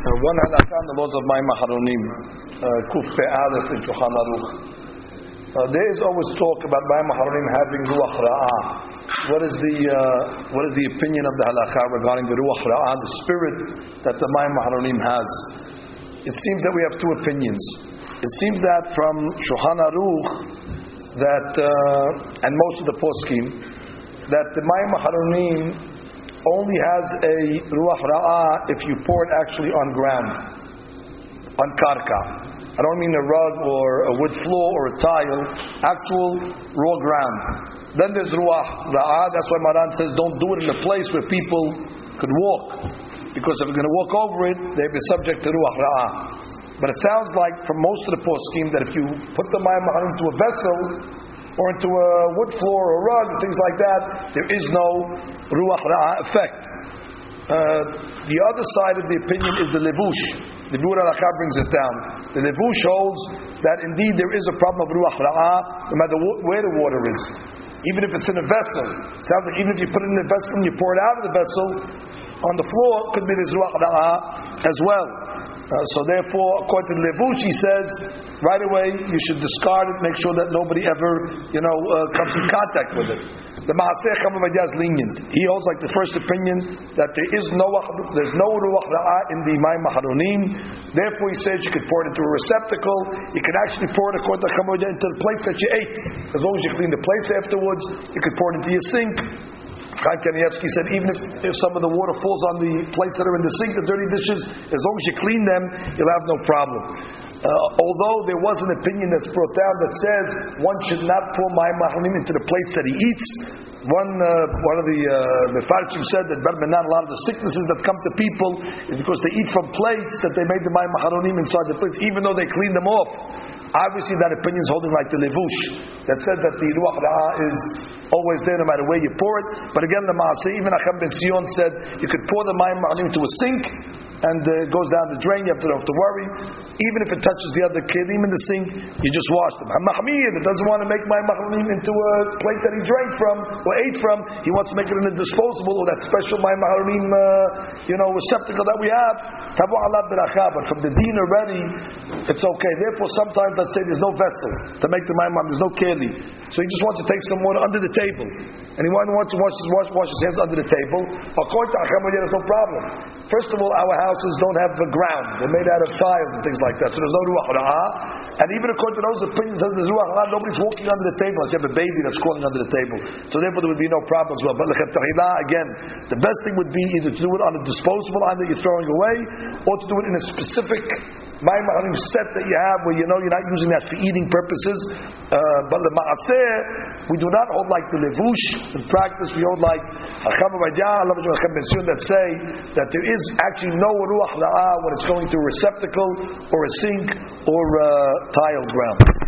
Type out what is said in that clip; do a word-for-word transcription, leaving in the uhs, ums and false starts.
Uh, one halakha on the laws of Mayim Aharonim, Kuf Pe'alef in Shulchan Aruch. Uh, there is always talk about Mayim Aharonim having Ruach Ra'ah. What is the uh, what is the opinion of the halakha regarding the Ruach Ra'ah, the spirit that the Mayim Aharonim has? It seems that we have two opinions. It seems that from Shulchan Aruch that uh, and most of the poskim that the Mayim Aharonim only has a ruach ra'ah if you pour it actually on ground, on karka. I don't mean a rug or a wood floor or a tile, actual raw ground. Then there's ruach ra'ah. That's why Maran says don't do it in a place where people could walk, because if you're going to walk over it, they'd be subject to ruach ra'ah. But it sounds like from most of the poskim that if you put the mayim into a vessel or into a wood floor or a rug, things like that, there is no ruach ra'ah effect. Uh, the other side of the opinion is the levush. The Biur Halakha brings it down. The levush holds that indeed there is a problem of ruach ra'ah no matter where the water is. Even if it's in a vessel. It sounds like even if you put it in a vessel and you pour it out of the vessel, on the floor could be this ruach ra'ah as well. Uh, so therefore, according to Levush, he says, right away, you should discard it, make sure that nobody ever, you know, uh, comes in contact with it. The Maaseh Chacham Ovadia is lenient. He holds like the first opinion that there is no, there's no Ruach Ra'ah in the Mayim Aharonim. Therefore, he says you could pour it into a receptacle. You could actually pour it, according to Chacham Ovadia, into the plates that you ate. As long as you clean the plates afterwards, you could pour it into your sink. Chaim Kanievsky said even if, if some of the water falls on the plates that are in the sink, the dirty dishes, as long as you clean them, you'll have no problem. Uh, although there was an opinion that's brought down that says one should not pour Mayim Aharonim into the plates that he eats. One uh, one of the uh, the Farshim said that not a lot of the sicknesses that come to people is because they eat from plates that they made the Mayim Aharonim inside the plates, even though they clean them off. Obviously, that opinion is holding like the Levush that said that the Ruach Ra'ah is always there no matter where you pour it. But again, the Maaseh, even Acham Ben Sion said you could pour the Mayim Aharonim into a sink and uh, it goes down the drain. You have to, don't have to worry. Even if it touches the other kelim in the sink, you just wash them. Mahmir that doesn't want to make Mayim Aharonim into a plate that he drank from or ate from, he wants to make it in a disposable or that special Mayim Aharonim, uh, you know, receptacle that we have. Tabu alab beracha, but from the deen already, it's okay. Therefore, sometimes let's say there's no vessel to make the Mayim, there's no keli, so he just wants to take some water under the table, and he wants to wash his, wash, wash his hands under the table. According to Acham Ovadia, there's no problem. First of all, our houses don't have the ground; they're made out of tiles and things like that, so there's no ruach ra'ah. And even according to those opinions that there's ruach ra'ah, nobody's walking under the table unless you have a baby that's crawling under the table. So therefore, there would be no problem as well. But again, the best thing would be either to do it on a disposable item that you're throwing away, or to do it in a specific Mayim Aharonim set that you have where you know you're not using that for eating purposes. Uh, but the Maaseh, we do not hold like the Levush. In practice, we hold like Acham Ovadia, Acham Ben Sion that say that there is actually no Ruach Ra'ah when it's going to a receptacle or a sink or a tile ground.